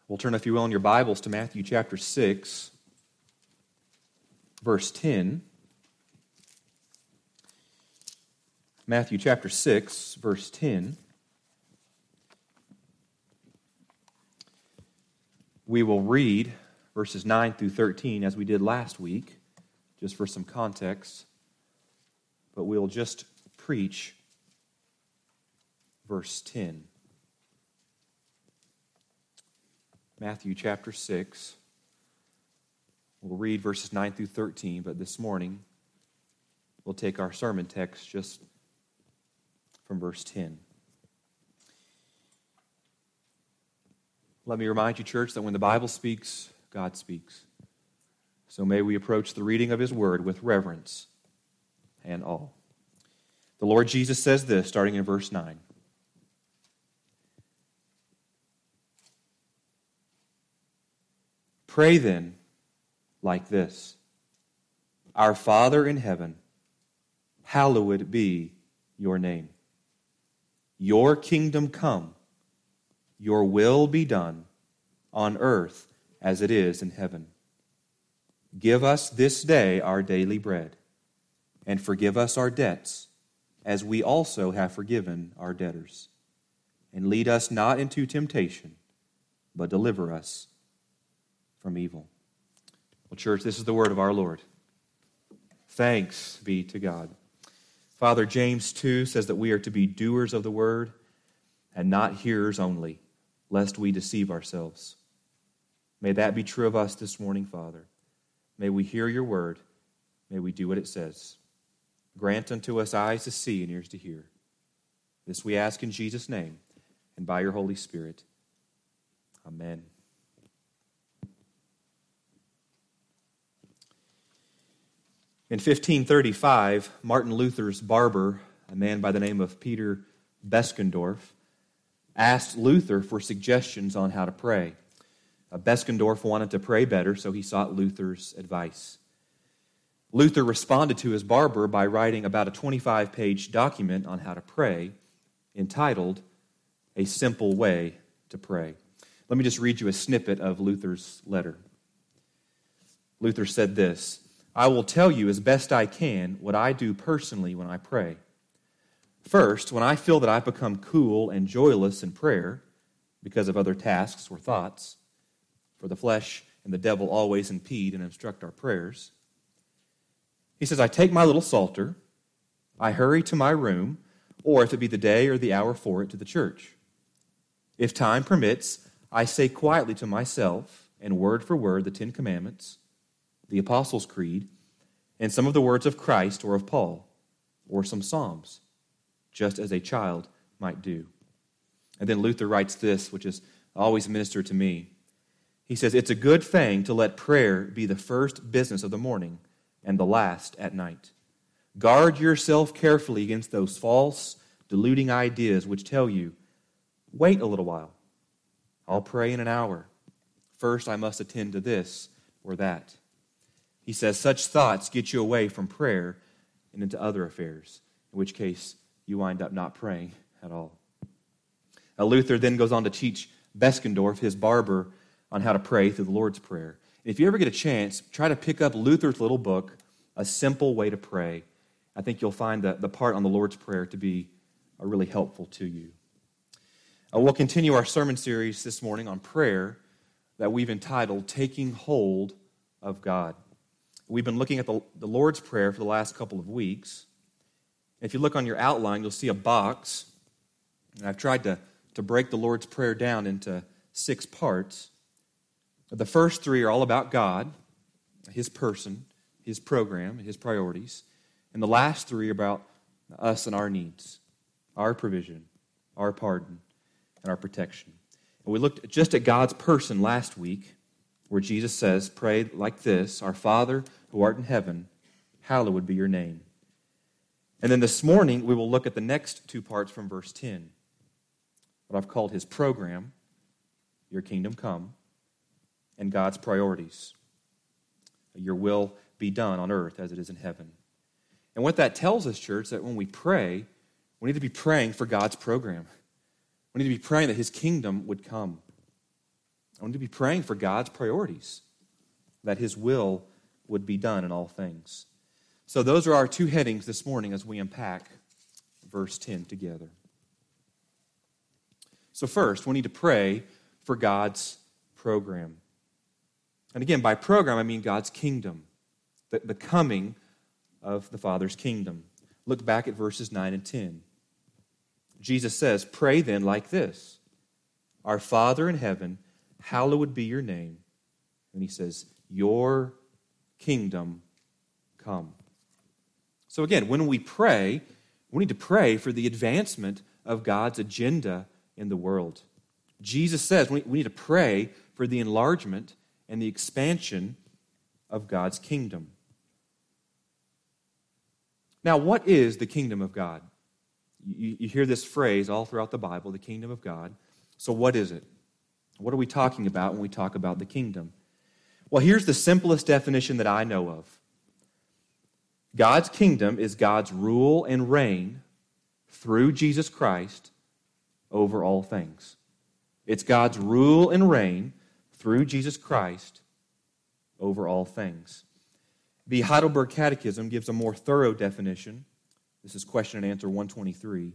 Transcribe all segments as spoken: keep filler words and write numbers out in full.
We'll turn, if you will, in your Bibles to Matthew chapter six, verse ten. Matthew chapter six, verse ten. We will read verses nine through thirteen as we did last week, just for some context. But we'll just preach verse ten. Matthew chapter six. We'll read verses nine through thirteen, but this morning we'll take our sermon text just from verse ten. Let me remind you, church, that when the Bible speaks, God speaks. So may we approach the reading of His Word with reverence and awe. The Lord Jesus says this, starting in verse nine. Pray then like this: Our Father in heaven, hallowed be your name. Your kingdom come, your will be done on earth as it is in heaven. Give us this day our daily bread, and forgive us our debts, as we also have forgiven our debtors. And lead us not into temptation, but deliver us from evil. Well, church, this is the word of our Lord. Thanks be to God. Father, James two says that we are to be doers of the word and not hearers only, lest we deceive ourselves. May that be true of us this morning, Father. May we hear your word. May we do what it says. Grant unto us eyes to see and ears to hear. This we ask in Jesus' name and by your Holy Spirit. Amen. In fifteen thirty-five, Martin Luther's barber, a man by the name of Peter Beskendorf, asked Luther for suggestions on how to pray. Uh, Beskendorf wanted to pray better, so he sought Luther's advice. Luther responded to his barber by writing about a twenty-five page document on how to pray, entitled A Simple Way to Pray. Let me just read you a snippet of Luther's letter. Luther said this: I will tell you as best I can what I do personally when I pray. First, when I feel that I've become cool and joyless in prayer because of other tasks or thoughts, for the flesh and the devil always impede and obstruct our prayers, he says, I take my little psalter, I hurry to my room, or if it be the day or the hour for it, to the church. If time permits, I say quietly to myself, and word for word, the Ten Commandments, the Apostles' Creed, and some of the words of Christ or of Paul, or some Psalms, just as a child might do. And then Luther writes this, which has always ministered to me. He says, it's a good thing to let prayer be the first business of the morning and the last at night. Guard yourself carefully against those false, deluding ideas which tell you, wait a little while. I'll pray in an hour. First, I must attend to this or that. He says such thoughts get you away from prayer and into other affairs, in which case you wind up not praying at all. Now, Luther then goes on to teach Beskendorf, his barber, on how to pray through the Lord's Prayer. And if you ever get a chance, try to pick up Luther's little book, A Simple Way to Pray. I think you'll find the, the part on the Lord's Prayer to be uh, really helpful to you. Uh, we'll continue our sermon series this morning on prayer that we've entitled Taking Hold of God. We've been looking at the, the Lord's Prayer for the last couple of weeks. If you look on your outline, you'll see a box. And I've tried to, to break the Lord's Prayer down into six parts. The first three are all about God, His person, His program, His priorities. And the last three are about us and our needs, our provision, our pardon, and our protection. And we looked just at God's person last week, where Jesus says, pray like this: Our Father who art in heaven, hallowed be your name. And then this morning, we will look at the next two parts from verse ten, what I've called His program, your kingdom come, and God's priorities, your will be done on earth as it is in heaven. And what that tells us, church, that when we pray, we need to be praying for God's program. We need to be praying that His kingdom would come. I need to be praying for God's priorities, that his will would be done in all things. So those are our two headings this morning as we unpack verse ten together. So first, we need to pray for God's program. And again, by program, I mean God's kingdom, the, the coming of the Father's kingdom. Look back at verses nine and ten. Jesus says, "Pray then like this, Our Father in heaven, hallowed be your name." And he says, "Your kingdom come." So again, when we pray, we need to pray for the advancement of God's agenda in the world. Jesus says we need to pray for the enlargement and the expansion of God's kingdom. Now, what is the kingdom of God? You, you hear this phrase all throughout the Bible, the kingdom of God. So what is it? What are we talking about when we talk about the kingdom? Well, here's the simplest definition that I know of. God's kingdom is God's rule and reign through Jesus Christ over all things. It's God's rule and reign through Jesus Christ over all things. The Heidelberg Catechism gives a more thorough definition. This is question and answer one twenty-three.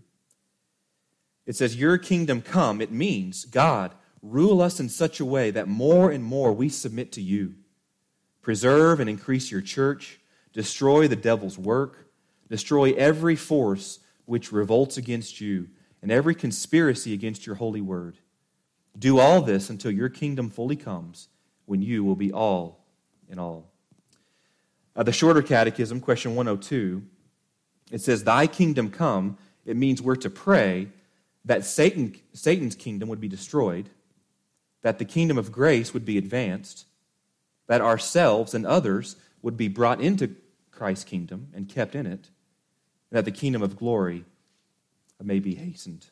It says, "Your kingdom come," it means, God, rule us in such a way that more and more we submit to you. Preserve and increase your church. Destroy the devil's work. Destroy every force which revolts against you and every conspiracy against your holy word. Do all this until your kingdom fully comes, when you will be all in all. Uh, the Shorter Catechism, question one oh two, it says, "Thy kingdom come," it means we're to pray that Satan, Satan's kingdom would be destroyed, that the kingdom of grace would be advanced, that ourselves and others would be brought into Christ's kingdom and kept in it, and that the kingdom of glory may be hastened.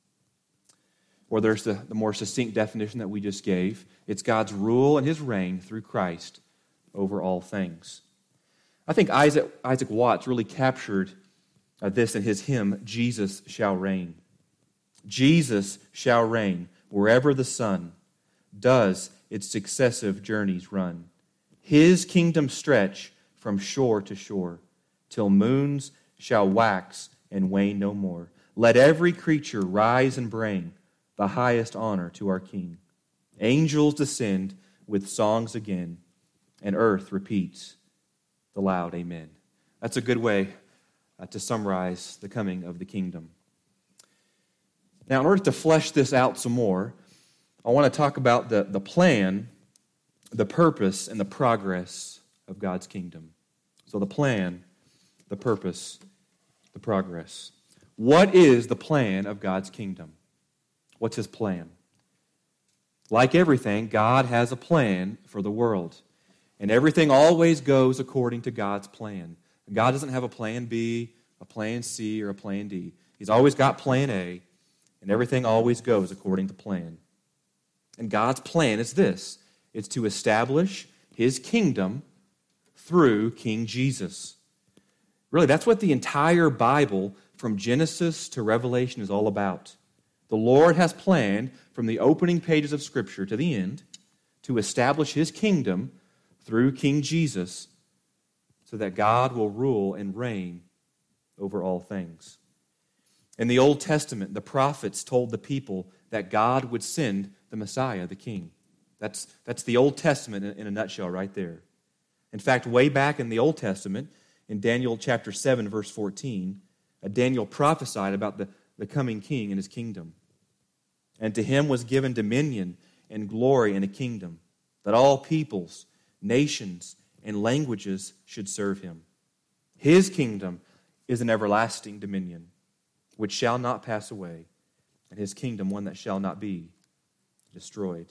Or there's the, the more succinct definition that we just gave. It's God's rule and his reign through Christ over all things. I think Isaac, Isaac Watts really captured uh, this in his hymn, "Jesus Shall Reign." Jesus shall reign wherever the sun does its successive journeys run. His kingdom stretch from shore to shore, till moons shall wax and wane no more. Let every creature rise and bring the highest honor to our King. Angels descend with songs again, and earth repeats the loud amen. That's a good way uh, to summarize the coming of the kingdom. Now, in order to flesh this out some more, I want to talk about the, the plan, the purpose, and the progress of God's kingdom. So the plan, the purpose, the progress. What is the plan of God's kingdom? What's his plan? Like everything, God has a plan for the world. And everything always goes according to God's plan. God doesn't have a plan B, a plan C, or a plan D. He's always got plan A, and everything always goes according to plan. And God's plan is this. It's to establish his kingdom through King Jesus. Really, that's what the entire Bible, from Genesis to Revelation, is all about. The Lord has planned from the opening pages of Scripture to the end to establish his kingdom through King Jesus so that God will rule and reign over all things. In the Old Testament, the prophets told the people that God would send the Messiah, the King. That's, that's the Old Testament in, in a nutshell right there. In fact, way back in the Old Testament, in Daniel chapter seven, verse fourteen, uh, Daniel prophesied about the, the coming king and his kingdom. "And to him was given dominion and glory and a kingdom, that all peoples, nations, and languages should serve him. His kingdom is an everlasting dominion, which shall not pass away, and his kingdom one that shall not be destroyed."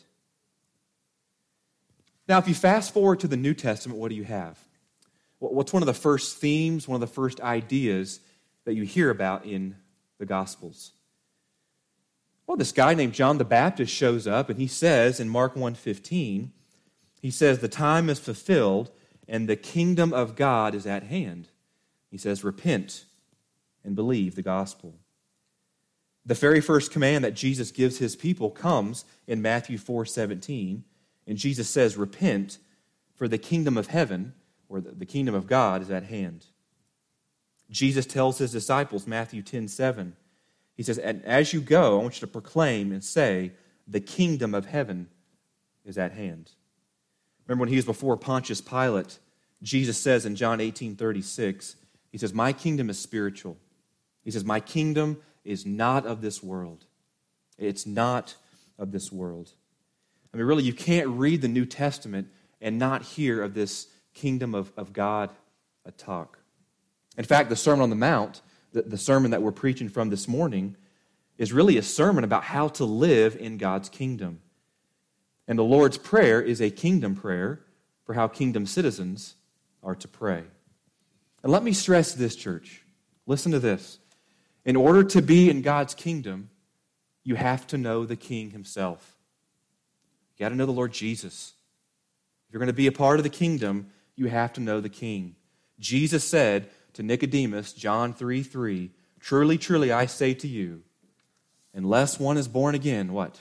Now, if you fast forward to the New Testament, what do you have? What's one of the first themes, one of the first ideas that you hear about in the Gospels? Well, this guy named John the Baptist shows up, and he says in Mark one fifteen, he says, "The time is fulfilled, and the kingdom of God is at hand." He says, "Repent and believe the gospel." The very first command that Jesus gives his people comes in Matthew four seventeen, and Jesus says, repent, for the kingdom of heaven, or the kingdom of God, is at hand. Jesus tells his disciples, Matthew ten seven, he says, and as you go, I want you to proclaim and say, the kingdom of heaven is at hand. Remember when he was before Pontius Pilate, Jesus says in John eighteen thirty-six, he says, my kingdom is spiritual. He says, my kingdom is not of this world. It's not of this world. I mean, really, you can't read the New Testament and not hear of this kingdom of, of God a talk. In fact, the Sermon on the Mount, the, the sermon that we're preaching from this morning, is really a sermon about how to live in God's kingdom. And the Lord's Prayer is a kingdom prayer for how kingdom citizens are to pray. And let me stress this, church. Listen to this. In order to be in God's kingdom, you have to know the King himself. You got to know the Lord Jesus. If you're going to be a part of the kingdom, you have to know the King. Jesus said to Nicodemus, John three three, truly, truly, I say to you, unless one is born again, what?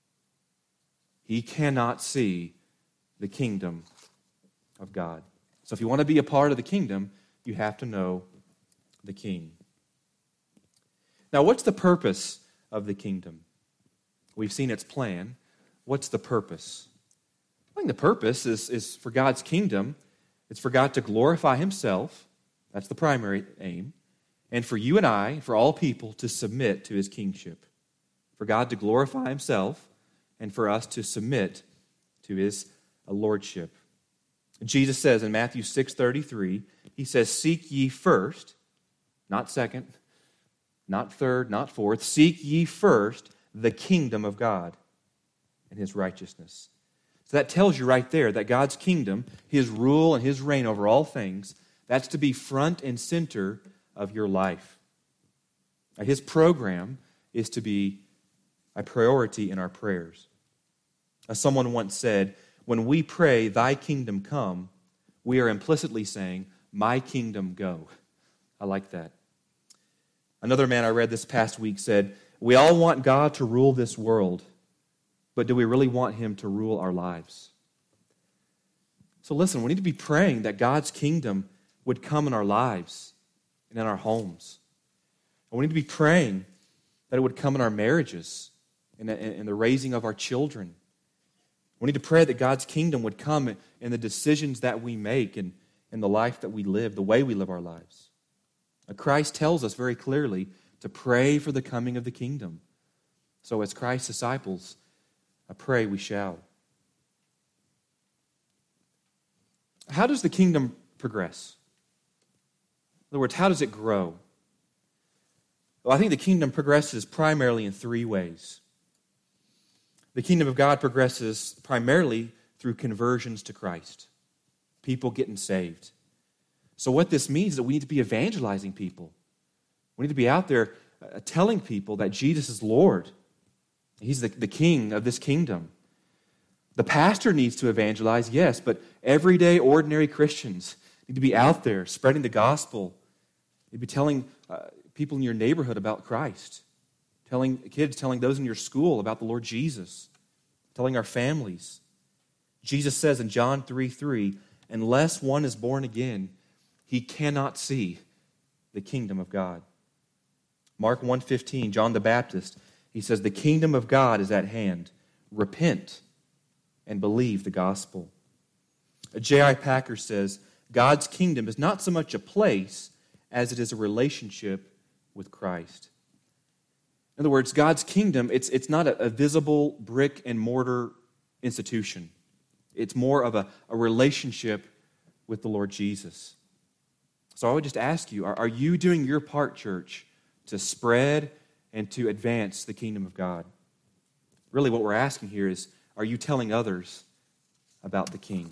He cannot see the kingdom of God. So if you want to be a part of the kingdom, you have to know the King. Now, what's the purpose of the kingdom? We've seen its plan. What's the purpose? I think the purpose is, is for God's kingdom. It's for God to glorify himself. That's the primary aim. And for you and I, for all people, to submit to his kingship. For God to glorify himself and for us to submit to his lordship. Jesus says in Matthew six thirty-three, he says, seek ye first, not second, not third, not fourth, seek ye first the kingdom of God and his righteousness. So that tells you right there that God's kingdom, his rule and his reign over all things, that's to be front and center of your life. His program is to be a priority in our prayers. As someone once said, when we pray, thy kingdom come, we are implicitly saying, my kingdom go. I like that. Another man I read this past week said, we all want God to rule this world, but do we really want him to rule our lives? So listen, we need to be praying that God's kingdom would come in our lives and in our homes. And we need to be praying that it would come in our marriages and in the raising of our children. We need to pray that God's kingdom would come in the decisions that we make and in the life that we live, the way we live our lives. Christ tells us very clearly to pray for the coming of the kingdom. So as Christ's disciples, I pray we shall. How does the kingdom progress? In other words, how does it grow? Well, I think the kingdom progresses primarily in three ways. The kingdom of God progresses primarily through conversions to Christ, people getting saved. So what this means is that we need to be evangelizing people. We need to be out there uh, telling people that Jesus is Lord. He's the, the king of this kingdom. The pastor needs to evangelize, yes, but everyday, ordinary Christians need to be out there spreading the gospel. You'd be telling uh, people in your neighborhood about Christ, telling kids, telling those in your school about the Lord Jesus, telling our families. Jesus says in John three three, unless one is born again, he cannot see the kingdom of God. Mark one fifteen, John the Baptist, he says, the kingdom of God is at hand. Repent and believe the gospel. J I Packer says, God's kingdom is not so much a place as it is a relationship with Christ. In other words, God's kingdom, it's, it's not a, a visible brick and mortar institution. It's more of a, a relationship with the Lord Jesus. So I would just ask you, are, are you doing your part, church, to spread and to advance the kingdom of God? Really what we're asking here is, are you telling others about the King?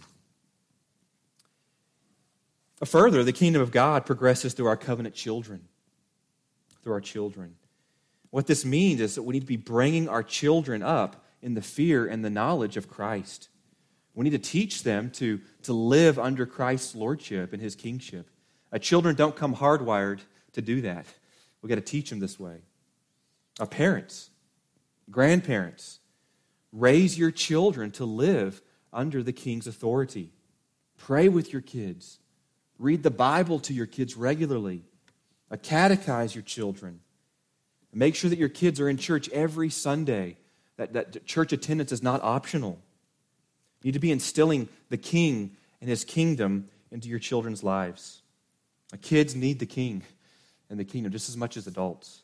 Further, the kingdom of God progresses through our covenant children, through our children. What this means is that we need to be bringing our children up in the fear and the knowledge of Christ. We need to teach them to, to live under Christ's lordship and his kingship. Uh, children don't come hardwired to do that. We've got to teach them this way. Uh, parents, grandparents, raise your children to live under the king's authority. Pray with your kids. Read the Bible to your kids regularly. Uh, catechize your children. Make sure that your kids are in church every Sunday, that, that church attendance is not optional. You need to be instilling the king and his kingdom into your children's lives. Uh, kids need the king and the kingdom just as much as adults.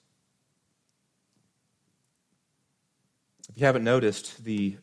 If you haven't noticed, the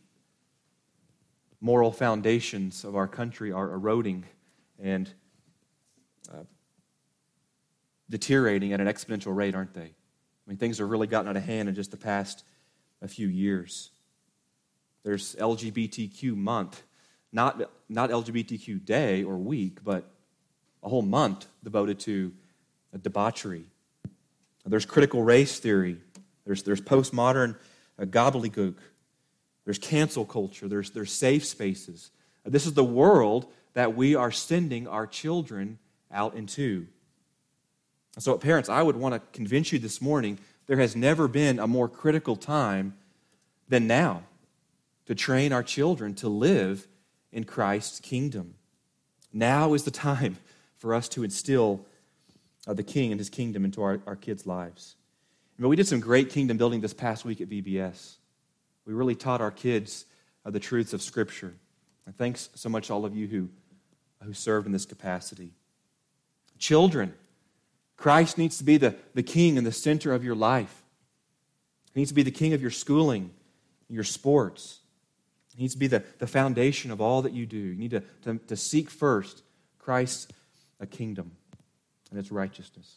moral foundations of our country are eroding and uh, deteriorating at an exponential rate, aren't they? I mean, things have really gotten out of hand in just the past a few years. There's L G B T Q month, not, not L G B T Q day or week, but a whole month devoted to a debauchery. There's critical race theory. There's, there's postmodern uh, gobbledygook. There's cancel culture. There's, there's safe spaces. Uh, this is the world that we are sending our children out into. So, parents, I would want to convince you this morning there has never been a more critical time than now to train our children to live in Christ's kingdom. Now is the time for us to instill uh, the King and His kingdom into our, our kids' lives. But we did some great kingdom building this past week at V B S. We really taught our kids uh, the truths of Scripture. And thanks so much to all of you who, who served in this capacity. Children, Christ needs to be the, the king and the center of your life. He needs to be the king of your schooling, your sports. He needs to be the, the foundation of all that you do. You need to, to, to seek first Christ's a kingdom and its righteousness.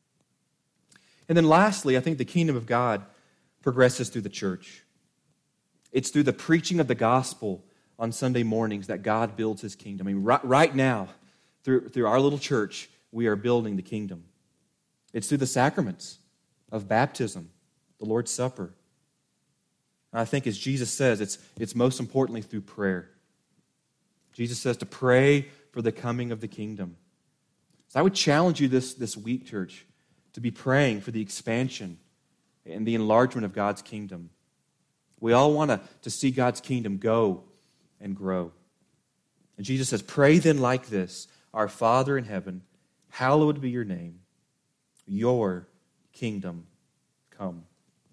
And then lastly, I think the kingdom of God progresses through the church. It's through the preaching of the gospel on Sunday mornings that God builds His kingdom. I mean, right, right now, through, through our little church, we are building the kingdom. It's through the sacraments of baptism, the Lord's Supper. And I think as Jesus says, it's, it's most importantly through prayer. Jesus says to pray for the coming of the kingdom. So I would challenge you this, this week, church, to be praying for the expansion and the enlargement of God's kingdom. We all want to, to see God's kingdom go and grow. And Jesus says, pray then like this, our Father in heaven, hallowed be your name. Your kingdom come.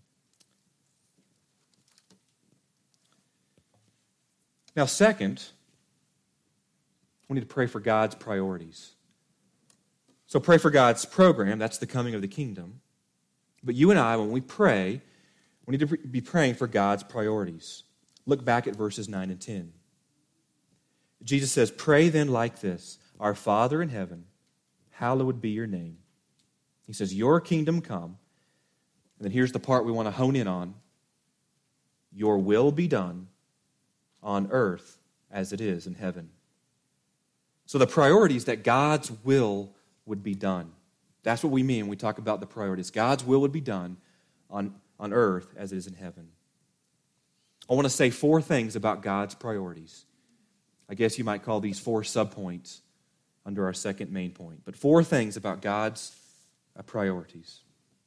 Now, second, we need to pray for God's priorities. So pray for God's program. That's the coming of the kingdom. But you and I, when we pray, we need to be praying for God's priorities. Look back at verses nine and ten. Jesus says, pray then like this, our Father in heaven, hallowed be your name. He says, your kingdom come. And then here's the part we want to hone in on. Your will be done on earth as it is in heaven. So the priority is that God's will would be done. That's what we mean when we talk about the priorities. God's will would be done on, on earth as it is in heaven. I want to say four things about God's priorities. I guess you might call these four subpoints under our second main point. But four things about God's uh, priorities.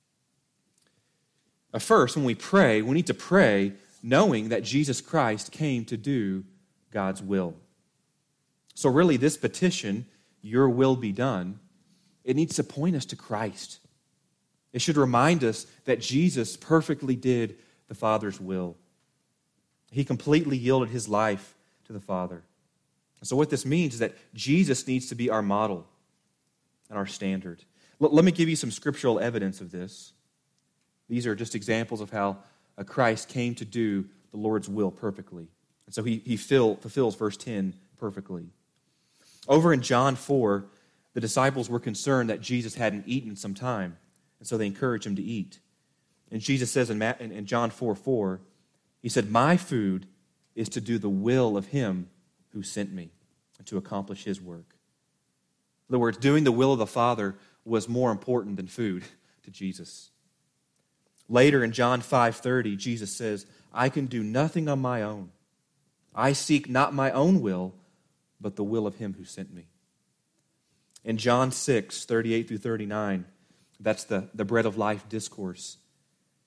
Uh, first, when we pray, we need to pray knowing that Jesus Christ came to do God's will. So really, this petition, your will be done, it needs to point us to Christ. It should remind us that Jesus perfectly did the Father's will. He completely yielded His life to the Father. So what this means is that Jesus needs to be our model and our standard. Let me give you some scriptural evidence of this. These are just examples of how Christ came to do the Lord's will perfectly. And so he, he fill, fulfills verse ten perfectly. Over in John four, the disciples were concerned that Jesus hadn't eaten some time, and so they encouraged Him to eat. And Jesus says in, in, in John four four, He said, my food is to do the will of Him who sent me and to accomplish His work. In other words, doing the will of the Father was more important than food to Jesus. Later in John five thirty, Jesus says, I can do nothing on my own. I seek not my own will, but the will of Him who sent me. In John six thirty-eight through thirty-nine, that's the, the bread of life discourse.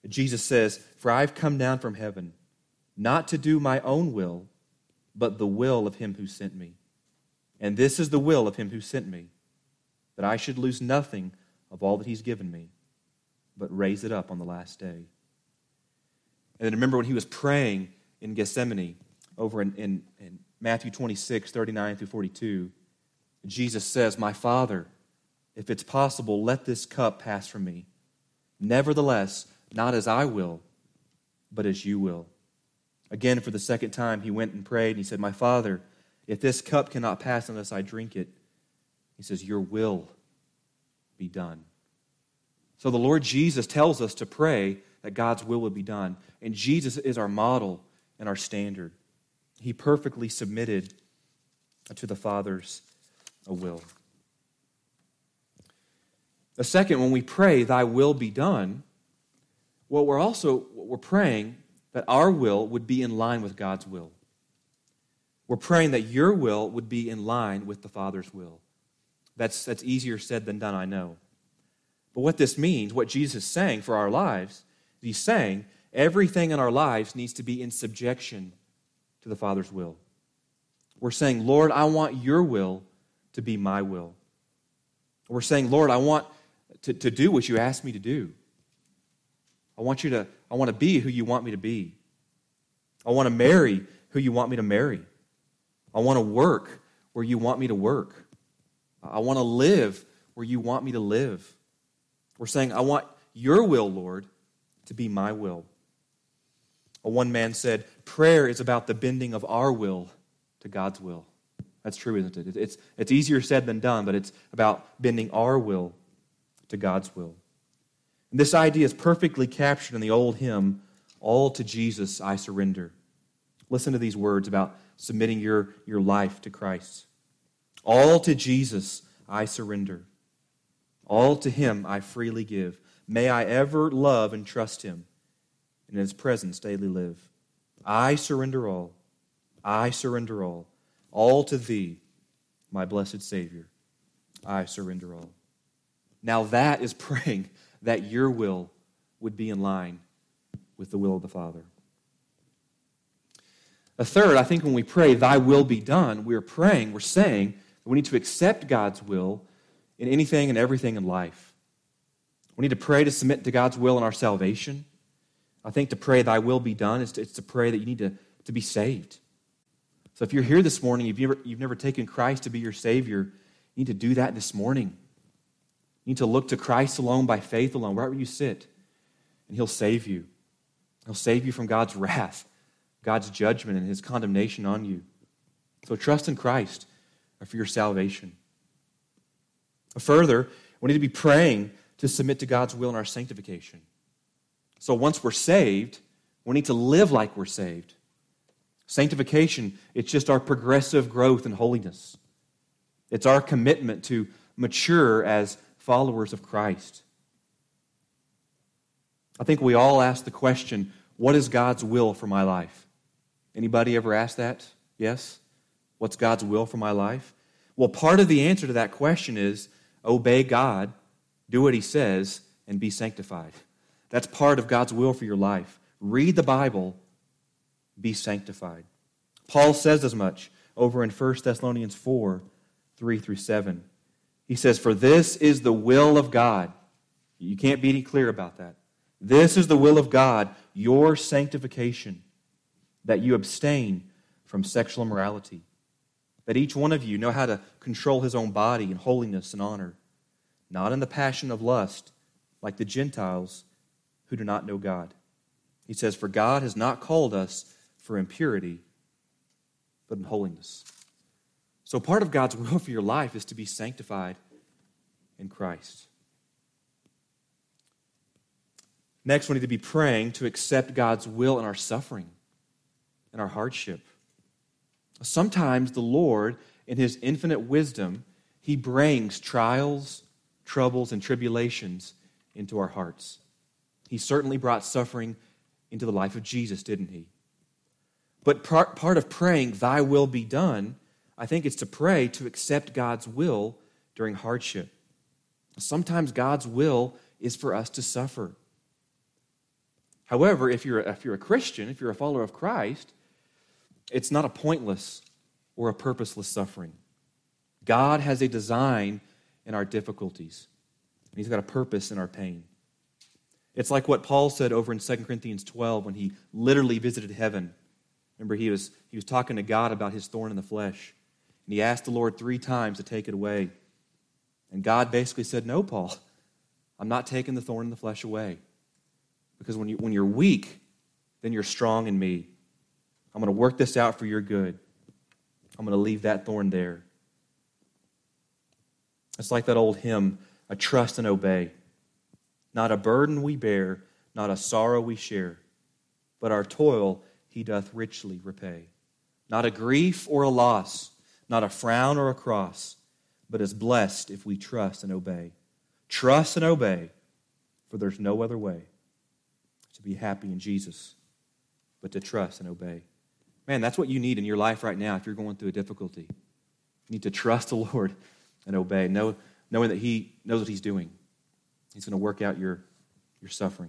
Jesus says, "For I've come down from heaven, not to do my own will, but the will of him who sent me. And this is the will of him who sent me, that I should lose nothing of all that he's given me, but raise it up on the last day." And then remember when he was praying in Gethsemane, over in, in, in Matthew twenty-six, thirty-nine through forty-two, Jesus says, "My Father, if it's possible, let this cup pass from me. Nevertheless, not as I will, but as you will." Again, for the second time, he went and prayed, and he said, "My Father, if this cup cannot pass unless I drink it," he says, "your will be done." So the Lord Jesus tells us to pray that God's will would be done. And Jesus is our model and our standard. He perfectly submitted to the Father's will. The second, when we pray, "Thy will be done," well, we're also we're praying that our will would be in line with God's will. We're praying that your will would be in line with the Father's will. That's, that's easier said than done, I know. But what this means, what Jesus is saying for our lives, he's saying everything in our lives needs to be in subjection to the Father's will. We're saying, "Lord, I want your will to be my will." We're saying, "Lord, I want to, to do what you asked me to do. I want you to, I want to be who you want me to be. I want to marry who you want me to marry. I want to work where you want me to work. I want to live where you want me to live." We're saying, "I want your will, Lord, to be my will." One man said, "Prayer is about the bending of our will to God's will." That's true, isn't it? It's, it's easier said than done, but it's about bending our will to God's will. And this idea is perfectly captured in the old hymn, "All to Jesus I Surrender." Listen to these words about submitting your, your life to Christ. "All to Jesus I surrender. All to him I freely give. May I ever love and trust him, and in his presence daily live. I surrender all. I surrender all. All to thee, my blessed Savior. I surrender all." Now that is praying that your will would be in line with the will of the Father. A third, I think when we pray, "Thy will be done," we're praying, we're saying that we need to accept God's will in anything and everything in life. We need to pray to submit to God's will in our salvation. I think to pray, "Thy will be done," is to, it's to pray that you need to, to be saved. So if you're here this morning, you've never, you've never taken Christ to be your Savior, you need to do that this morning. You need to look to Christ alone by faith alone, right where you sit, and he'll save you. He'll save you from God's wrath, God's judgment, and his condemnation on you. So trust in Christ for your salvation. Further, we need to be praying to submit to God's will in our sanctification. So once we're saved, we need to live like we're saved. Sanctification, it's just our progressive growth in holiness. It's our commitment to mature as followers of Christ. I think we all ask the question, what is God's will for my life? Anybody ever asked that? Yes? What's God's will for my life? Well, part of the answer to that question is obey God, do what he says, and be sanctified. That's part of God's will for your life. Read the Bible, be sanctified. Paul says as much over in First Thessalonians four, three through seven. He says, "For this is the will of God." You can't be any clearer about that. "This is the will of God, your sanctification, that you abstain from sexual immorality, that each one of you know how to control his own body in holiness and honor, not in the passion of lust, like the Gentiles who do not know God." He says, "For God has not called us for impurity, but in holiness." So part of God's will for your life is to be sanctified in Christ. Next, we need to be praying to accept God's will in our suffering and our hardship. Sometimes the Lord, in his infinite wisdom, he brings trials, troubles, and tribulations into our hearts. He certainly brought suffering into the life of Jesus, didn't he? But part, part of praying, "Thy will be done," I think it's to pray to accept God's will during hardship. Sometimes God's will is for us to suffer. However, if you're, if you're a Christian, if you're a follower of Christ, it's not a pointless or a purposeless suffering. God has a design in our difficulties. And He's got a purpose in our pain. It's like what Paul said over in Second Corinthians twelve when he literally visited heaven. Remember, he was, he was talking to God about his thorn in the flesh. And he asked the Lord three times to take it away. And God basically said, no, Paul, I'm not taking the thorn in the flesh away. Because when, you, when you're weak, then you're strong in me. I'm going to work this out for your good. I'm going to leave that thorn there. It's like that old hymn, a trust and obey. Not a burden we bear, not a sorrow we share, but our toil He doth richly repay. Not a grief or a loss, not a frown or a cross, but is blessed if we trust and obey. Trust and obey, for there's no other way to be happy in Jesus but to trust and obey. Man, that's what you need in your life right now if you're going through a difficulty. You need to trust the Lord and obey, know, knowing that He knows what He's doing. He's going to work out your, your suffering.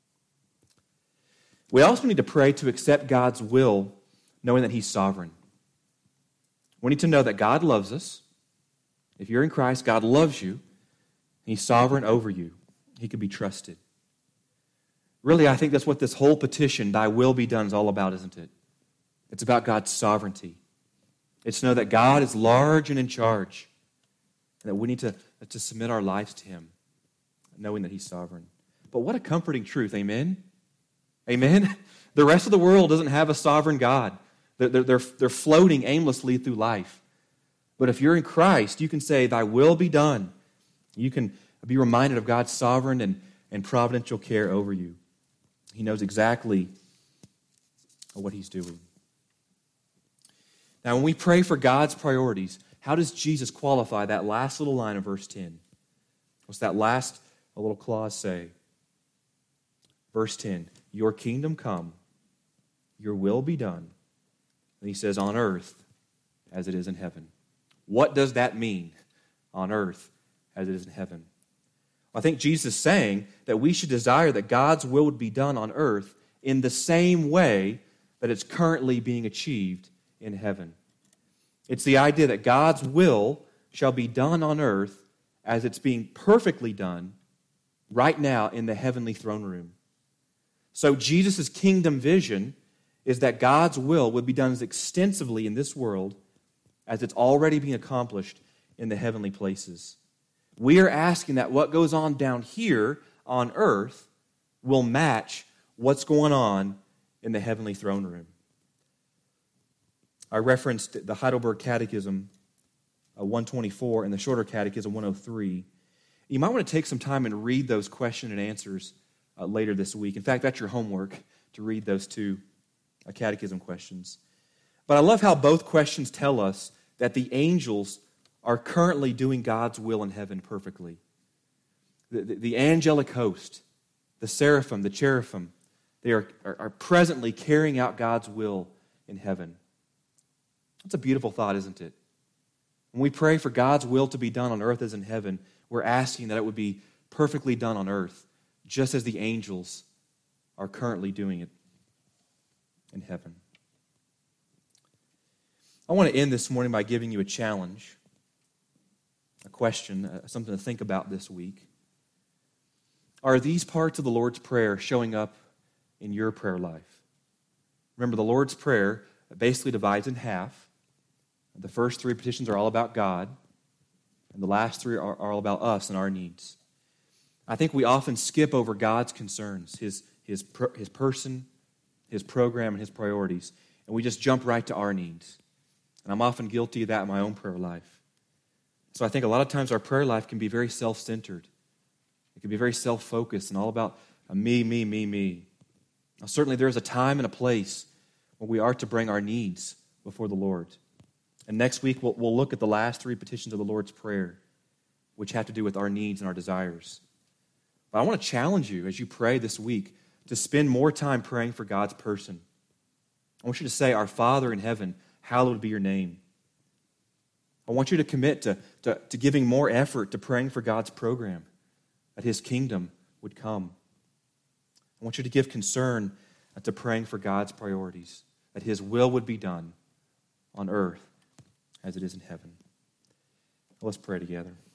We also need to pray to accept God's will, knowing that He's sovereign. We need to know that God loves us. If you're in Christ, God loves you. He's sovereign over you. He can be trusted. Really, I think that's what this whole petition, Thy will be done, is all about, isn't it? It's about God's sovereignty. It's to know that God is large and in charge, and that we need to, to submit our lives to Him, knowing that He's sovereign. But what a comforting truth, amen? Amen? The rest of the world doesn't have a sovereign God. They're, they're, they're floating aimlessly through life. But if you're in Christ, you can say, Thy will be done. You can be reminded of God's sovereign and, and providential care over you. He knows exactly what He's doing. Now, when we pray for God's priorities, how does Jesus qualify that last little line of verse ten? What's that last a little clause say? Verse ten, Your kingdom come, your will be done. And He says, on earth as it is in heaven. What does that mean? On earth as it is in heaven. I think Jesus is saying that we should desire that God's will would be done on earth in the same way that it's currently being achieved in heaven. It's the idea that God's will shall be done on earth as it's being perfectly done right now in the heavenly throne room. So Jesus' kingdom vision is that God's will would be done as extensively in this world as it's already being accomplished in the heavenly places. We are asking that what goes on down here on earth will match what's going on in the heavenly throne room. I referenced the Heidelberg Catechism uh, one twenty-four and the Shorter Catechism one oh three. You might want to take some time and read those question and answers uh, later this week. In fact, that's your homework, to read those two uh, catechism questions. But I love how both questions tell us that the angels are currently doing God's will in heaven perfectly. The, the, the angelic host, the seraphim, the cherubim, they are, are, are presently carrying out God's will in heaven. That's a beautiful thought, isn't it? When we pray for God's will to be done on earth as in heaven, we're asking that it would be perfectly done on earth, just as the angels are currently doing it in heaven. I want to end this morning by giving you a challenge, a question, uh, something to think about this week. Are these parts of the Lord's Prayer showing up in your prayer life? Remember, the Lord's Prayer basically divides in half. The first three petitions are all about God, and the last three are, are all about us and our needs. I think we often skip over God's concerns, His, his, his person, His program, and His priorities, and we just jump right to our needs. And I'm often guilty of that in my own prayer life. So I think a lot of times our prayer life can be very self-centered. It can be very self-focused and all about me, me, me, me. Now, certainly there is a time and a place when we are to bring our needs before the Lord. And next week we'll, we'll look at the last three petitions of the Lord's Prayer, which have to do with our needs and our desires. But I want to challenge you as you pray this week to spend more time praying for God's person. I want you to say, Our Father in heaven, hallowed be your name. I want you to commit to, to, to giving more effort to praying for God's program, that His kingdom would come. I want you to give concern to praying for God's priorities, that His will would be done on earth as it is in heaven. Let's pray together.